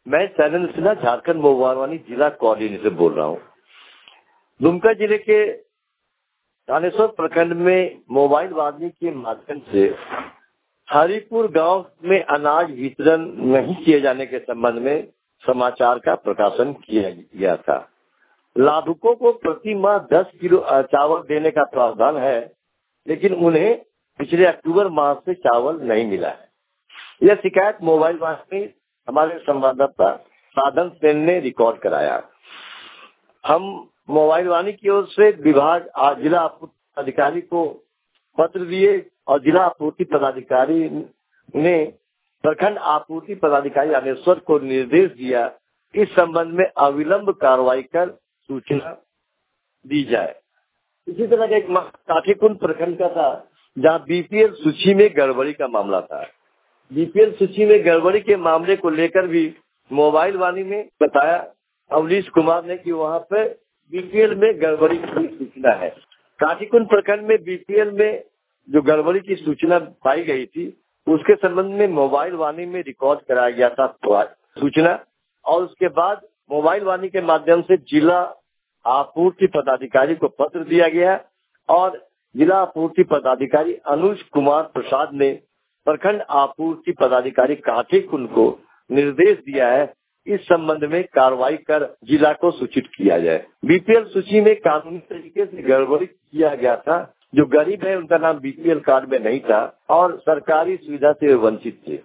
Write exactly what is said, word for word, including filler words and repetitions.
मैं सैनन सिन्हा झारखंड मोबाइल जिला कोऑर्डिनेटर बोल रहा हूँ। दुमका जिले के थानेश्वर प्रखंड में मोबाइल वाणी के माध्यम से हरिपुर गांव में अनाज वितरण नहीं किए जाने के संबंध में समाचार का प्रकाशन किया गया था। लाभुकों को प्रति माह दस किलो चावल देने का प्रावधान है, लेकिन उन्हें पिछले अक्टूबर माह से चावल नहीं मिला है। यह शिकायत मोबाइल वाणी हमारे संवाददाता साधन सेन ने रिकॉर्ड कराया। हम मोबाइल वाणी की ओर से विभाग आज जिला आपूर्ति अधिकारी को पत्र दिए और जिला आपूर्ति पदाधिकारी ने प्रखंड आपूर्ति पदाधिकारी रामेश्वर को निर्देश दिया इस संबंध में अविलंब कार्रवाई कर सूचना दी जाए। इसी तरह का एक काठीकुंड प्रखंड का था, जहां बीपीएल सूची में गड़बड़ी का मामला था। बीपीएल सूची में गड़बड़ी के मामले को लेकर भी मोबाइल वाणी में बताया अवनीश कुमार ने कि वहां पे बीपीएल में गड़बड़ी की सूचना है। काठीकुंड प्रखंड में बीपीएल में जो गड़बड़ी की सूचना पाई गई थी, उसके संबंध में मोबाइल वाणी में रिकॉर्ड कराया गया था सूचना, और उसके बाद मोबाइल वाणी के माध्यम से जिला आपूर्ति पदाधिकारी को पत्र दिया गया और जिला आपूर्ति पदाधिकारी अनुज कुमार प्रसाद ने प्रखंड आपूर्ति पदाधिकारी काठीकुंड को निर्देश दिया है इस संबंध में कार्रवाई कर जिला को सूचित किया जाए। बीपीएल सूची में कानूनी तरीके से गड़बड़ी किया गया था। जो गरीब है उनका नाम बीपीएल कार्ड में नहीं था और सरकारी सुविधा से वंचित थे।